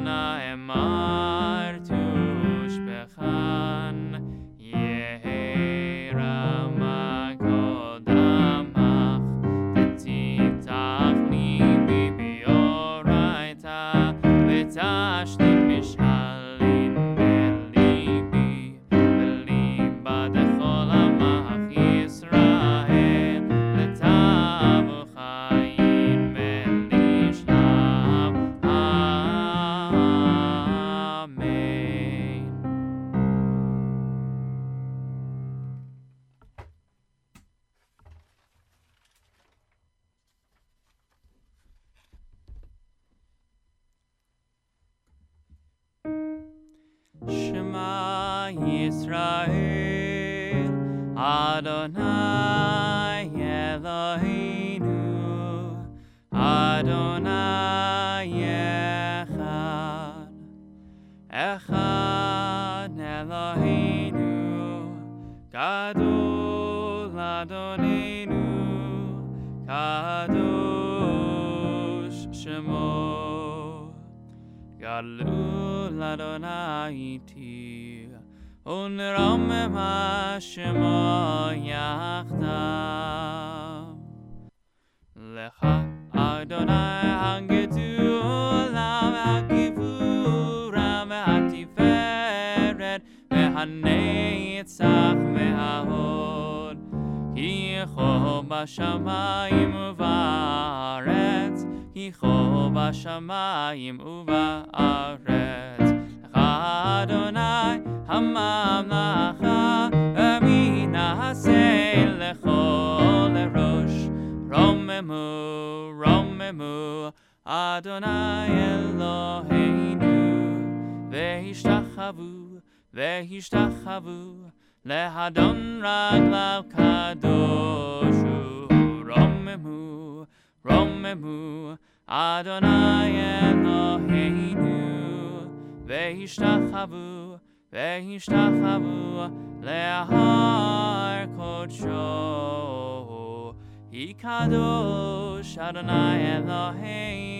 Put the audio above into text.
Adonai martush bechan Yehi Rama kodamach Tetitach libi bioraita Vetashti mishalin belibi Beliba dechol amach Yisrael Letavu chayim velishlam Amen. Shema Yisrael Adonai Eloheinu Adonai Echad Echad Eloheinu Gadol Adonenu Kadosh Shemo Galul Adonai iti Unramem Hashemo yachdav Lecha Adonai Hagedula Hagivura Vehatiferet Vehanetzach Vehahod Hicho Bashamayim Uvaretz Hicho Bashamayim Uvaretz Adonai Hamamlacha Aminaseh Lechol Erosh Romemu Romemu Adonai Eloheinu Vehishtachavu Vehishtachavu Lehadon Raglav Kadoshu Romemu Romemu Adonai Eloheinu Vehishtachavu Vehishtachavu Lehar Kodsho Hikadosh Adonai Eloheinu